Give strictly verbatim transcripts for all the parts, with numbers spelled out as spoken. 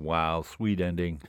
Wow, sweet ending.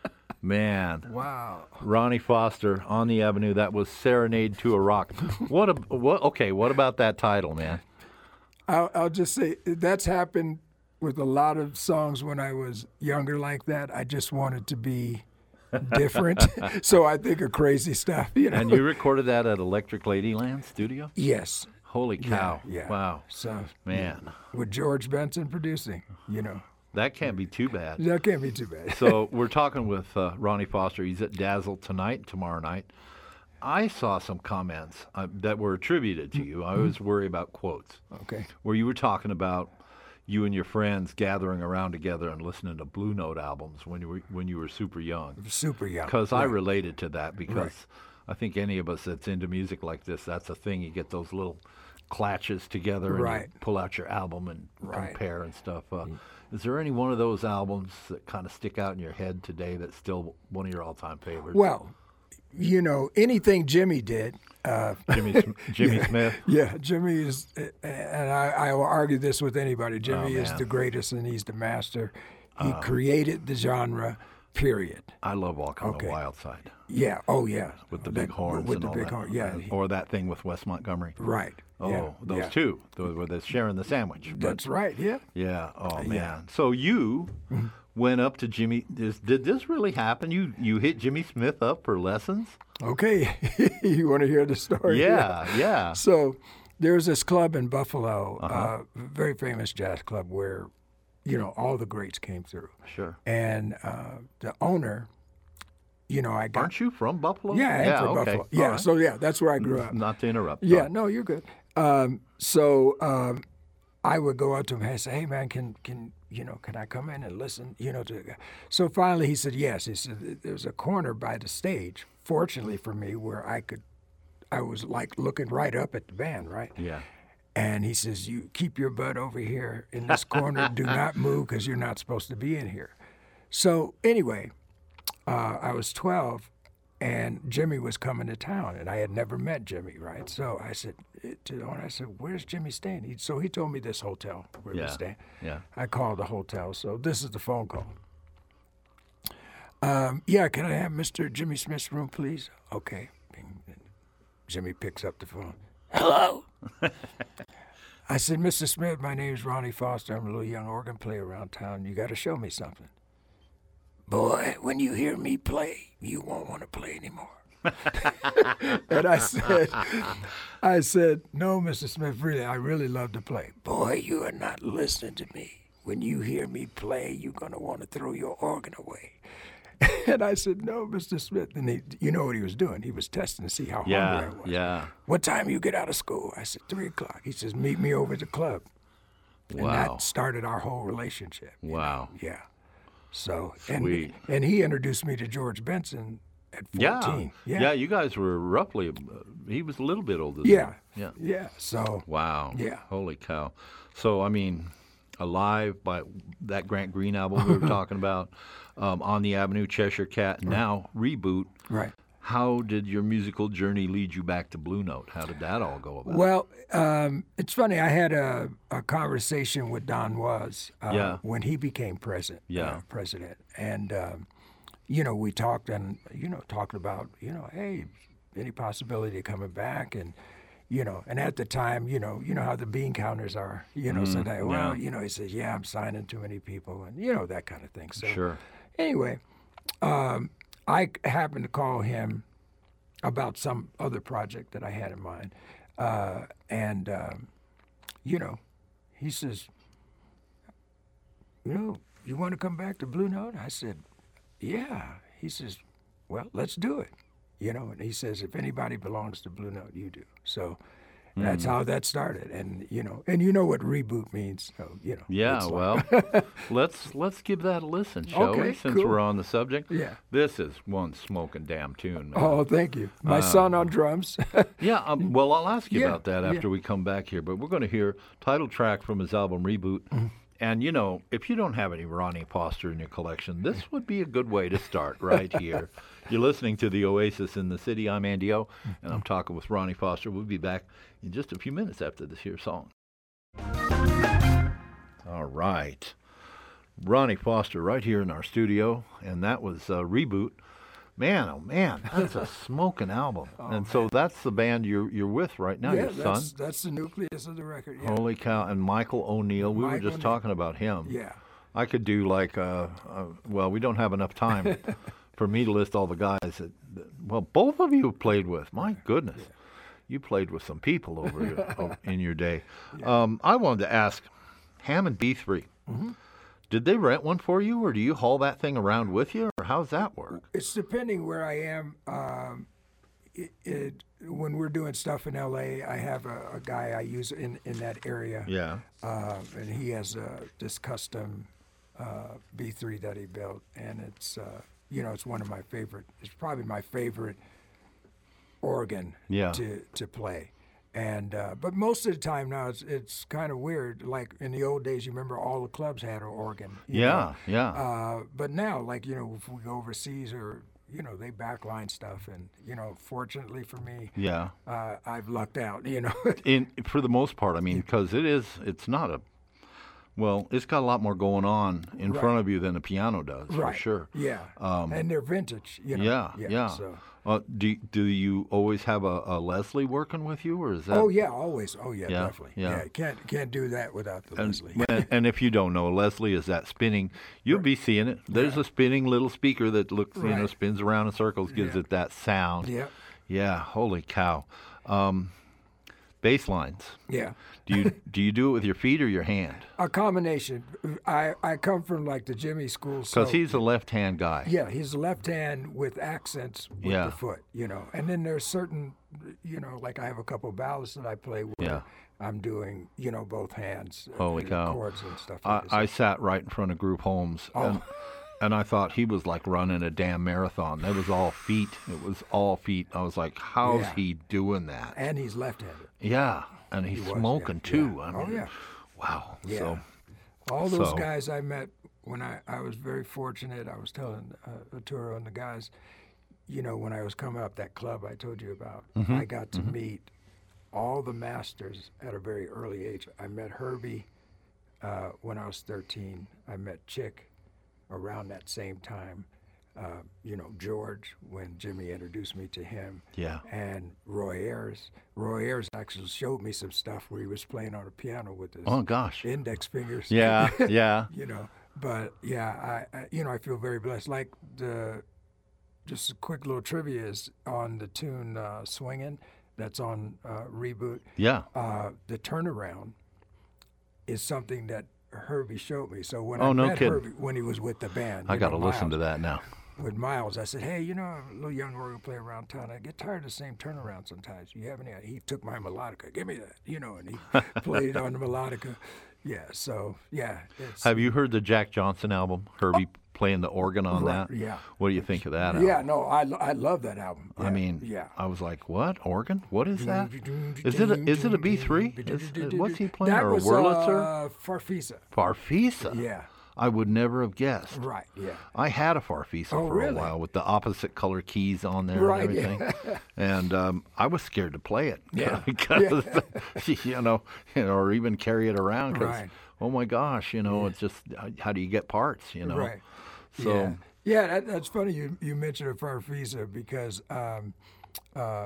Man. Wow. Ronnie Foster, On the Avenue, that was Serenade to a Rock. What a, what, okay, what about that title, man? I'll, I'll just say that's happened with a lot of songs when I was younger like that. I just wanted to be different. So I think of crazy stuff, you know. And you recorded that at Electric Ladyland Studio? Yes. Holy cow. Yeah, yeah. Wow. So, man. With George Benson producing, you know. That can't be too bad. That can't be too bad. So we're talking with uh, Ronnie Foster. He's at Dazzle tonight, tomorrow night. I saw some comments uh, that were attributed to you. I always worry about quotes. Okay. Where you were talking about you and your friends gathering around together and listening to Blue Note albums when you were when you were super young. Super young. Because right. I related to that because right. I think any of us that's into music like this, that's a thing. You get those little clatches together and right. you pull out your album and right. compare and stuff. Uh, Is there any one of those albums that kind of stick out in your head today that's still one of your all-time favorites? Well, you know, anything Jimmy did. Uh, Jimmy Jimmy yeah, Smith? Yeah, Jimmy is, and I, I will argue this with anybody, Jimmy oh, is the greatest and he's the master. He uh, created the genre, period. I love Walk on okay. the Wild Side. Yeah, oh yeah. With the that, big horns with and the all big that. horn, yeah. Or that thing with Wes Montgomery. Right. Oh, yeah, those yeah. two, those where they're sharing the sandwich. But, That's right, yeah. Yeah, oh man. Yeah. So you went up to Jimmy, this, did this really happen? You you hit Jimmy Smith up for lessons? Okay, you want to hear the story? Yeah, yeah. yeah. So there's this club in Buffalo, uh-huh. uh, very famous jazz club where, you know, all the greats came through. Sure. And uh, the owner, you know, I got... Aren't you from Buffalo? Yeah, I'm yeah, from okay. Buffalo. Yeah, right. so yeah, that's where I grew up. Not to interrupt. Yeah, Sorry. no, you're good. Um, so um, I would go up to him and say, hey, man, can, can you know, can I come in and listen, you know, to the guy? So finally he said yes. He said there was a corner by the stage, fortunately for me, where I could, I was like looking right up at the band, right? Yeah. And he says, you keep your butt over here in this corner. Do not move because you're not supposed to be in here. So anyway, uh, I was twelve, and Jimmy was coming to town, and I had never met Jimmy, right? So I said to the owner, I said, where's Jimmy staying? He, so he told me this hotel where yeah. we're staying. Yeah. I called the hotel, so this is the phone call. Um, yeah, can I have Mister Jimmy Smith's room, please? Okay. Jimmy picks up the phone. Hello? I said, Mister Smith, my name's Ronnie Foster. I'm a little young organ player around town. You got to show me something. Boy, when you hear me play, you won't want to play anymore. And I said, I said, no, Mister Smith, really, I really love to play. Boy, you are not listening to me. When you hear me play, you're going to want to throw your organ away. And I said, no, Mister Smith. And he, you know what he was doing? He was testing to see how yeah, hungry I was. Yeah. What time you get out of school? I said, three o'clock. He says, meet me over at the club. Wow. And that started our whole relationship. Wow. Know? Yeah. So, and, Sweet. and he introduced me to George Benson at fourteen. Yeah. Yeah. Yeah, you guys were roughly, uh, he was a little bit older than Yeah. you. Yeah. Yeah. So. Wow. Yeah. Holy cow. So, I mean, Alive by that Grant Green album we were talking about, um, On the Avenue, Cheshire Cat, and now Reboot. Right. How did your musical journey lead you back to Blue Note? How did that all go about? Well, um, it's funny. I had a, a conversation with Don Was uh, yeah. when he became president. Yeah. Uh, president, and um, you know, we talked and you know talked about you know, hey, any possibility of coming back, and you know, and at the time, you know, you know how the bean counters are, you know. Mm, so they, well, yeah. you know, he says, yeah, I'm signing too many people, and you know that kind of thing. So sure. Anyway. Um, I happened to call him about some other project that I had in mind. Uh, and, um, you know, he says, you know, you want to come back to Blue Note? I said, yeah. He says, well, let's do it. You know, and he says, if anybody belongs to Blue Note, you do. So that's mm. how that started. And, you know, and you know what reboot means. So, you know. Yeah, well, let's let's give that a listen, shall okay, we, since cool. we're on the subject? Yeah. This is one smoking damn tune, man. Oh, thank you. My uh, son on drums. yeah, um, well, I'll ask you yeah, about that after yeah. we come back here. But we're going to hear title track from his album Reboot. Mm. And, you know, if you don't have any Ronnie Foster in your collection, this would be a good way to start right here. You're listening to The Oasis in the City. I'm Andy O, and I'm talking with Ronnie Foster. We'll be back in just a few minutes after this here song. All right. Ronnie Foster right here in our studio, and that was uh, Reboot. Man, oh man, that's a smoking album. Oh, and so man. that's the band you're you're with right now, yeah, your son. that's, that's the nucleus of the record. Yeah. Holy cow! And Michael O'Neill, we Mike were just O'Neill. talking about him. Yeah. I could do like, uh, uh, well, we don't have enough time for me to list all the guys that, that well, both of you have played with. My goodness, Yeah. you played with some people over your, o- in your day. Yeah. Um, I wanted to ask, Hammond B three, Mm-hmm. did they rent one for you, or do you haul that thing around with you, or how's that work? It's depending where I am. Um, it, it, when we're doing stuff in L A, I have a, a guy I use in, in that area. Yeah. Uh, and he has uh, this custom uh, B three that he built, and it's uh, you know it's one of my favorite. It's probably my favorite organ Yeah. to to play. And uh, but most of the time now it's it's kind of weird. Like in the old days, you remember all the clubs had an organ. you Yeah, know? yeah. Uh, but now, like you know, if we go overseas or you know they backline stuff, and you know, fortunately for me, Yeah. uh, I've lucked out. You know. In for the most part, I mean, because it is, it's not a, well, it's got a lot more going on in Right. front of you than a piano does, Right. for sure. Yeah. Um, and they're vintage. You know. Yeah, yeah. So. Uh, do do you always have a, a Leslie working with you, or is that? Oh yeah, always. Oh yeah, Yeah, definitely. yeah. Yeah, can't can't do that without the And, Leslie. and, and if you don't know, Leslie is that spinning. You'll be seeing it. There's a spinning little speaker that looks, you know, Right. spins around in circles, gives Yeah. it that sound. Yeah, Yeah. Holy cow. Um, bass lines. yeah. Do you do you do it with your feet or your hand? A combination. I I come from like the Jimmy school. So Because he's a left-hand guy. yeah, he's left hand with accents with Yeah. the foot. You know, and then there's certain, you know, like I have a couple ballads that I play where Yeah. I'm doing, you know, both hands. uh, Holy and cow. Chords and stuff. I, Like I that. sat right in front of Group Holmes, and, Oh. and I thought he was like running a damn marathon. It was all feet. It was all feet. I was like, how's Yeah. he doing that? And he's left-handed. Yeah, and he's He was, yeah, smoking too. yeah. I Oh, mean, yeah. wow. Yeah. So, All those So- guys I met when I, I was very fortunate. I was telling uh, Arturo and the guys, you know, when I was coming up that club I told you about, Mm-hmm. I got to meet all the masters at a very early age. I met Herbie uh, when I was thirteen. I met Chick around that same time. Uh, you know, George, when Jimmy introduced me to him. yeah. And Roy Ayers. Roy Ayers actually showed me some stuff where he was playing on a piano with his Oh, gosh. index fingers. Yeah, yeah. you know, but yeah, I, I you know I feel very blessed. Like the just a quick little trivia is on the tune uh, "Swingin'" that's on uh, Reboot. Yeah. Uh, the turnaround is something that Herbie showed me. So when Oh, I no met kidding. Herbie when he was with the band, I you got to know, listen to Miles, that now. with Miles, I said, hey, you know, I'm a little young organ player around town. I get tired of the same turnaround sometimes. You have any? He took my melodica. Give me that, you know, and he played on the melodica. Yeah, so yeah, it's Have you heard the Jack Johnson album? Herbie playing the organ on Right, that? yeah. What do you think of that album? yeah, no, I, lo- I love that album. I Yeah, mean, yeah. I was like, what? Organ? What is that? Is it a, is it a B three? Is, is- what's he playing? That or a was Wurlitzer? uh, Farfisa. Farfisa. Yeah, I would never have guessed. right. Yeah, I had a Farfisa Oh, for really? a while with the opposite color keys on there Right, and everything. And um, I was scared to play it. Yeah, because, you know, you know, or even carry it around because, Right. oh my gosh, you know, it's just, uh, how do you get parts, you know? right. So, yeah, yeah that, that's funny. You you mentioned a Farfisa because um, uh,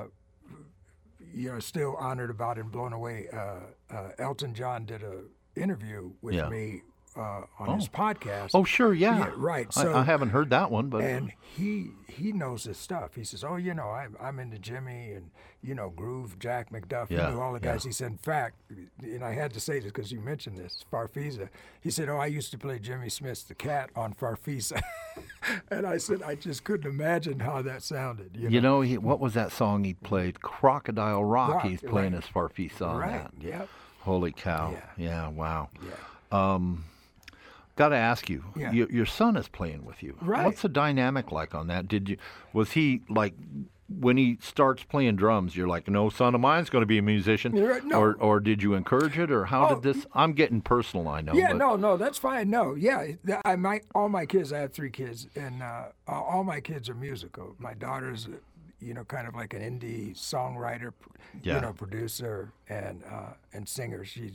you know, still honored about and blown away. Uh, uh, Elton John did a interview with Yeah. me uh, on his podcast. oh, sure, yeah. Yeah, right, I, so- I haven't heard that one, but And he he knows his stuff. He says, "Oh, you know, I'm I'm into Jimmy and you know Groove, Jack McDuff, Yeah, you know all the yeah. guys." He said, "In fact," and I had to say this because you mentioned this, Farfisa. He said, "Oh, I used to play Jimmy Smith's The Cat on Farfisa," and I said, "I just couldn't imagine how that sounded." You know, you know, he, what was that song he played? Crocodile Rock. Rock, He's playing right. his Farfisa on right? that. Yeah, Holy cow. Yeah. Yeah, wow. yeah. Got to ask you, Yeah. your, your son is playing with you. Right. What's the dynamic like on that? Did you, was he like, when he starts playing drums, you're like, no son of mine's going to be a musician? You're right, no. Or, or did you encourage it? Or how Oh, did this, I'm getting personal, I know. Yeah, but, no, no, that's fine. No, yeah, th- I my all my kids. I have three kids, and uh, all my kids are musical. My daughter's, uh, you know, kind of like an indie songwriter, p- Yeah. you know, producer and uh, and singer. She's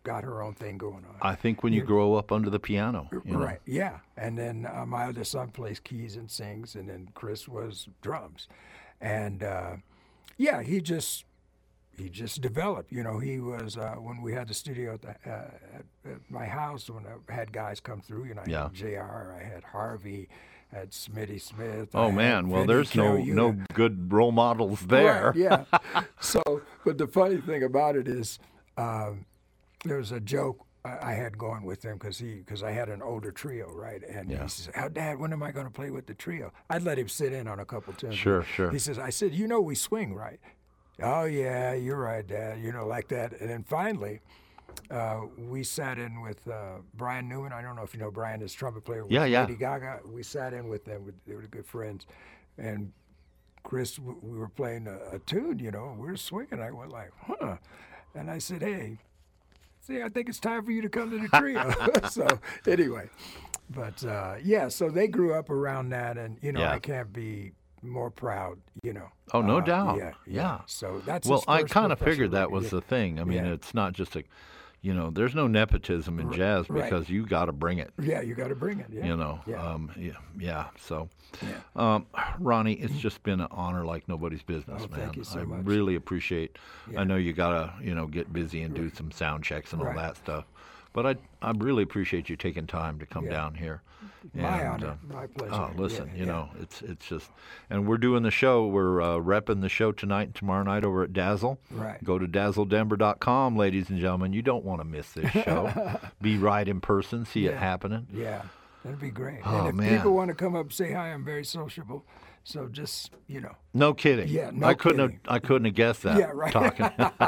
got her own thing going on. I think when you grow up under the piano. You know? Right, yeah. And then uh, my other son plays keys and sings, and then Chris was drums. And, uh, yeah, he just he just developed. You know, he was, uh, when we had the studio at, the, uh, at, at my house, when I had guys come through, you know, I Yeah. had J R, I had Harvey, I had Smitty Smith. Oh, I had man. Well, Vinny there's no, Caliuta. no good role models there. Right, yeah. So, but the funny thing about it is, um, there was a joke I, I had going with him because he because I had an older trio, right? And Yeah. he says, "How, Dad, when am I going to play with the trio?" I'd let him sit in on a couple tunes. Sure, sure. He says, "I said, you know, we swing, right?" "Oh yeah, you're right, Dad." You know, like that. And then finally, uh, we sat in with uh, Brian Newman. I don't know if you know Brian, his trumpet player. With Yeah, yeah. Lady Gaga. We sat in with them. They were good friends, and Chris, w- we were playing a, a tune, you know, we were swinging. I went like, huh. And I said, hey, see, I think it's time for you to come to the trio. So anyway, but uh, yeah, so they grew up around that, and, you know, Yeah. I can't be more proud, you know. Oh, no Uh, doubt. Yeah, Yeah. So that's Well, his I first kind of professional figured that record, was yeah. the thing. I mean, Yeah. it's not just a, you know, there's no nepotism in jazz right. because you got to bring it. Yeah, you got to bring it. Yeah. You know, Yeah. um, yeah, yeah. So, Yeah. um, Ronnie, it's just been an honor like nobody's business, Oh, man. thank you so I much. really appreciate. Yeah. I know you gotta, you know, get busy and do some sound checks and all Right. that stuff, but I, I really appreciate you taking time to come Yeah. down here. My And, honor, uh, my pleasure. Oh, listen, Yeah, you yeah. know, it's it's just, and we're doing the show. We're uh, repping the show tonight and tomorrow night over at Dazzle. Right. Go to dazzle denver dot com, ladies and gentlemen. You don't want to miss this show. Be right in person, see it Yeah. happening. Yeah, that'd be great. Oh, and if man. people want to come up and say hi, I'm very sociable. So just, you know. No kidding. Yeah, no I couldn't kidding. have I couldn't have guessed that. Yeah, right. Talking.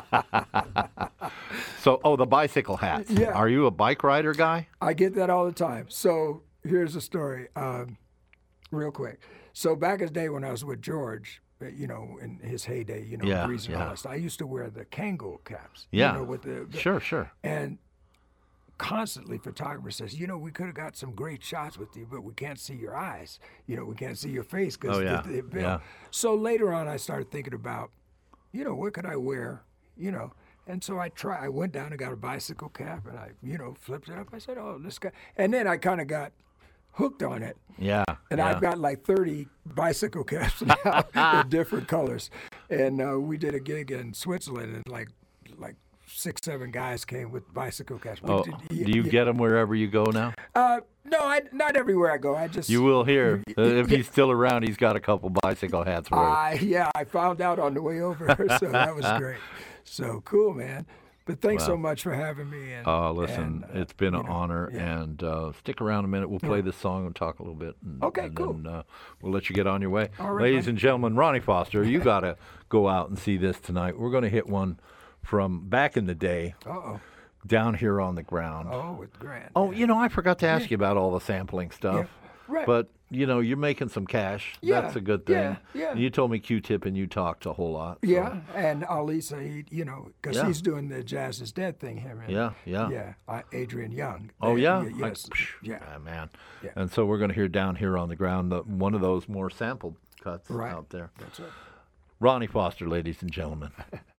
So, oh, the bicycle hats. Yeah. Are you a bike rider guy? I get that all the time. So here's the story, um, real quick. So back in the day when I was with George, uh, you know, in his heyday, you know, Yeah, Breeze and all yeah. that stuff, I used to wear the Kangol caps. Yeah. You know, with the, the- Sure, sure. And constantly, photographer says, you know, we could have got some great shots with you, but we can't see your eyes. You know, we can't see your face because Oh, yeah, the, the, yeah. So later on, I started thinking about, you know, what could I wear? You know. And so I try. I went down and got a bicycle cap, and I, you know, flipped it up. I said, "Oh, this guy." And then I kind of got hooked on it, Yeah. and yeah. I've got like thirty bicycle caps now in different colors. And uh, we did a gig in Switzerland, and like, like six, seven guys came with bicycle caps. We Oh, did- do y- you y- get them wherever you go now? Uh, no, I not everywhere I go. I just You will hear. Uh, if he's still around, he's got a couple bicycle hats for you. I yeah, I found out on the way over, so that was great. So cool, man. But thanks so Well. much for having me. And, Oh, listen, and, uh, it's been you an know, honor, yeah. and uh, stick around a minute. We'll play this song and talk a little bit. And, Okay, and cool. Then, uh, we'll let you get on your way. All right, Ladies buddy. and gentlemen, Ronnie Foster, you got to go out and see this tonight. We're going to hit one from back in the day, Uh oh. down here on the ground. Oh, with Grant. Oh, yeah. you know, I forgot to ask you about all the sampling stuff. Right. But, you know, you're making some cash. Yeah, That's a good thing. yeah, yeah. You told me Q-Tip and you talked a whole lot. so- Yeah, and Alisa, he, you know, because Yeah. he's doing the Jazz is Dead thing. Him. And, Yeah, yeah. Yeah. Uh, Adrian Young. Oh, They- yeah? y- I- Yes. psh, yeah. ah, man. Yeah. And so we're going to hear Down Here on the Ground, the, one of those more sampled cuts Right. out there. That's it. Ronnie Foster, ladies and gentlemen.